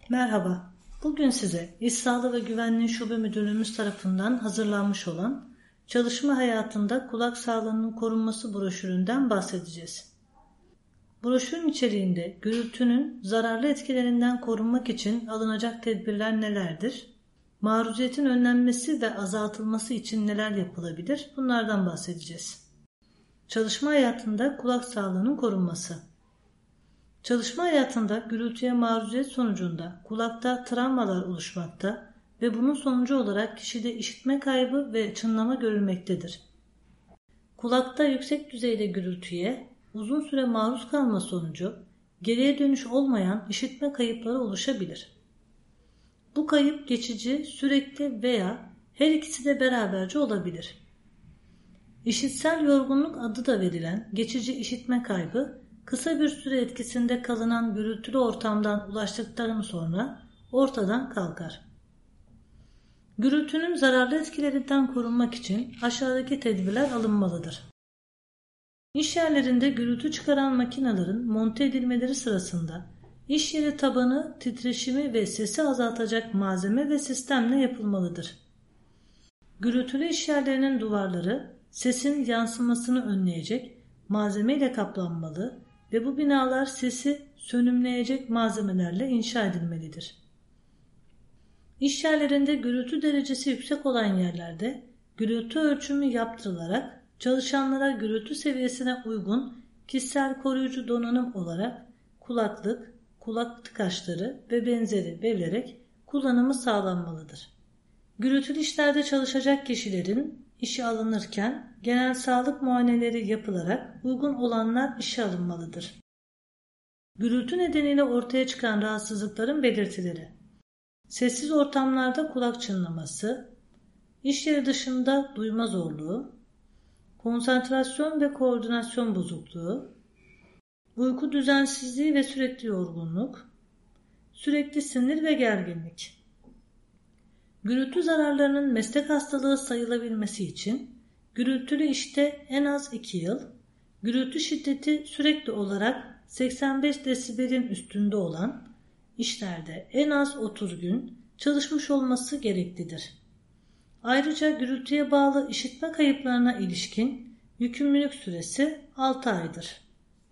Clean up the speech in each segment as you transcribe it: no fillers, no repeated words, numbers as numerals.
Merhaba, bugün size İş Sağlığı ve Güvenliği Şube Müdürlüğümüz tarafından hazırlanmış olan Çalışma Hayatında Kulak Sağlığının Korunması broşüründen bahsedeceğiz. Broşürün içeriğinde gürültünün zararlı etkilerinden korunmak için alınacak tedbirler nelerdir? Maruziyetin önlenmesi ve azaltılması için neler yapılabilir? Bunlardan bahsedeceğiz. Çalışma hayatında kulak sağlığının korunması. Çalışma hayatında gürültüye maruziyet sonucunda kulakta travmalar oluşmakta ve bunun sonucu olarak kişide işitme kaybı ve çınlama görülmektedir. Kulakta yüksek düzeyde gürültüye uzun süre maruz kalma sonucu geriye dönüş olmayan işitme kayıpları oluşabilir. Bu kayıp geçici, sürekli veya her ikisi de beraberce olabilir. İşitsel yorgunluk adı da verilen geçici işitme kaybı kısa bir süre etkisinde kalınan gürültülü ortamdan ulaştıktan sonra ortadan kalkar. Gürültünün zararlı etkilerinden korunmak için aşağıdaki tedbirler alınmalıdır. İş yerlerinde gürültü çıkaran makinelerin monte edilmeleri sırasında iş yeri tabanı, titreşimi ve sesi azaltacak malzeme ve sistemle yapılmalıdır. Gürültülü iş yerlerinin duvarları sesin yansımasını önleyecek malzeme ile kaplanmalı ve bu binalar sesi sönümleyecek malzemelerle inşa edilmelidir. İş yerlerinde gürültü derecesi yüksek olan yerlerde gürültü ölçümü yaptırılarak çalışanlara gürültü seviyesine uygun kişisel koruyucu donanım olarak kulaklık, kulak tıkaçları ve benzeri verilerek kullanımı sağlanmalıdır. Gürültülü işlerde çalışacak kişilerin işe alınırken genel sağlık muayeneleri yapılarak uygun olanlar işe alınmalıdır. Gürültü nedeniyle ortaya çıkan rahatsızlıkların belirtileri: sessiz ortamlarda kulak çınlaması, iş yeri dışında duyma zorluğu, konsantrasyon ve koordinasyon bozukluğu, uyku düzensizliği ve sürekli yorgunluk, sürekli sinir ve gerginlik. Gürültü zararlarının meslek hastalığı sayılabilmesi için gürültülü işte en az 2 yıl, gürültü şiddeti sürekli olarak 85 desibelin üstünde olan işlerde en az 30 gün çalışmış olması gereklidir. Ayrıca gürültüye bağlı işitme kayıplarına ilişkin yükümlülük süresi 6 aydır.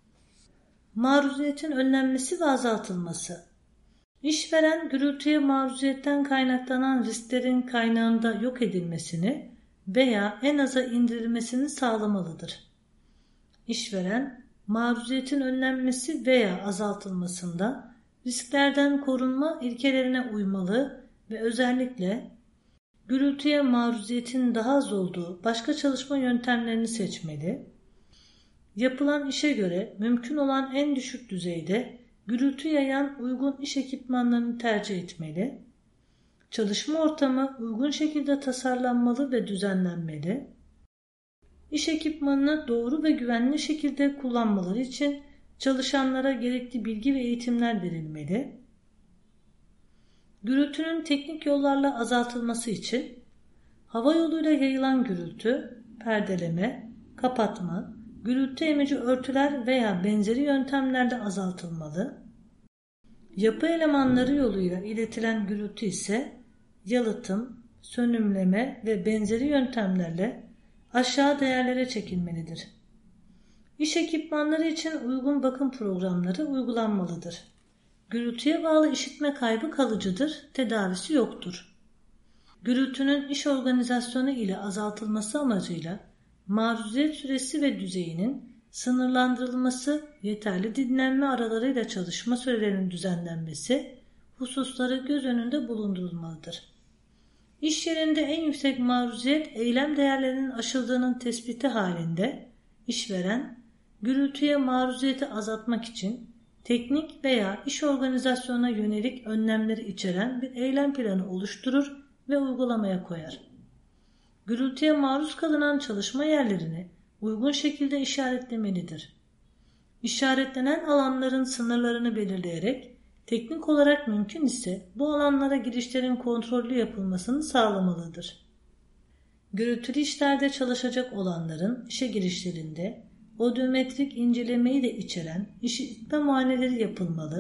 Maruziyetin önlenmesi ve azaltılması. İşveren gürültüye maruziyetten kaynaklanan risklerin kaynağında yok edilmesini veya en aza indirilmesini sağlamalıdır. İşveren, maruziyetin önlenmesi veya azaltılmasında risklerden korunma ilkelerine uymalı ve özellikle gürültüye maruziyetin daha az olduğu başka çalışma yöntemlerini seçmeli, yapılan işe göre mümkün olan en düşük düzeyde gürültü yayan uygun iş ekipmanlarını tercih etmeli, çalışma ortamı uygun şekilde tasarlanmalı ve düzenlenmeli, iş ekipmanını doğru ve güvenli şekilde kullanmaları için çalışanlara gerekli bilgi ve eğitimler verilmeli, gürültünün teknik yollarla azaltılması için hava yoluyla yayılan gürültü, perdeleme, kapatma, gürültü emici örtüler veya benzeri yöntemlerle azaltılmalı. Yapı elemanları yoluyla iletilen gürültü ise yalıtım, sönümleme ve benzeri yöntemlerle aşağı değerlere çekilmelidir. İş ekipmanları için uygun bakım programları uygulanmalıdır. Gürültüye bağlı işitme kaybı kalıcıdır, tedavisi yoktur. Gürültünün iş organizasyonu ile azaltılması amacıyla maruziyet süresi ve düzeyinin sınırlandırılması, yeterli dinlenme aralarıyla çalışma sürelerinin düzenlenmesi hususları göz önünde bulundurulmalıdır. İş yerinde en yüksek maruziyet eylem değerlerinin aşıldığının tespiti halinde işveren, gürültüye maruziyeti azaltmak için teknik veya iş organizasyonuna yönelik önlemleri içeren bir eylem planı oluşturur ve uygulamaya koyar. Gürültüye maruz kalınan çalışma yerlerini uygun şekilde işaretlemelidir. İşaretlenen alanların sınırlarını belirleyerek teknik olarak mümkün ise bu alanlara girişlerin kontrollü yapılmasını sağlamalıdır. Gürültülü işlerde çalışacak olanların işe girişlerinde odyometrik incelemeyi de içeren işitme muayeneleri yapılmalı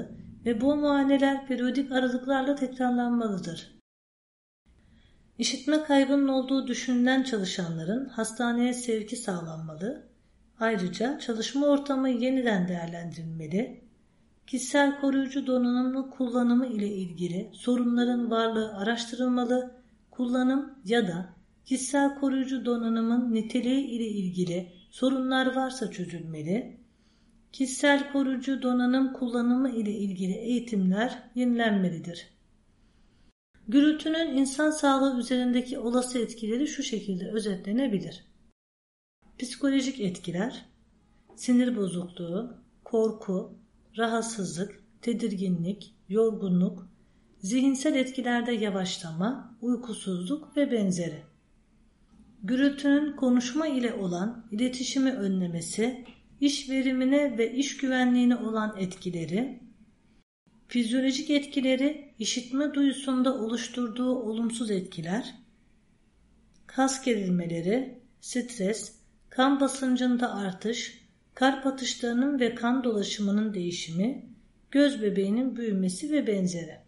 ve bu muayeneler periyodik aralıklarla tekrarlanmalıdır. İşitme kaybının olduğu düşünülen çalışanların hastaneye sevki sağlanmalı. Ayrıca çalışma ortamı yeniden değerlendirilmeli. Kişisel koruyucu donanımlı kullanımı ile ilgili sorunların varlığı araştırılmalı. Kullanım ya da kişisel koruyucu donanımın niteliği ile ilgili sorunlar varsa çözülmeli. Kişisel koruyucu donanım kullanımı ile ilgili eğitimler yenilenmelidir. Gürültünün insan sağlığı üzerindeki olası etkileri şu şekilde özetlenebilir. Psikolojik etkiler, sinir bozukluğu, korku, rahatsızlık, tedirginlik, yorgunluk, zihinsel etkilerde yavaşlama, uykusuzluk ve benzeri. Gürültünün konuşma ile olan iletişimi önlemesi, iş verimine ve iş güvenliğine olan etkileri, fizyolojik etkileri, işitme duyusunda oluşturduğu olumsuz etkiler, kas gerilmeleri, stres, kan basıncında artış, kalp atışlarının ve kan dolaşımının değişimi, göz bebeğinin büyümesi ve benzeri.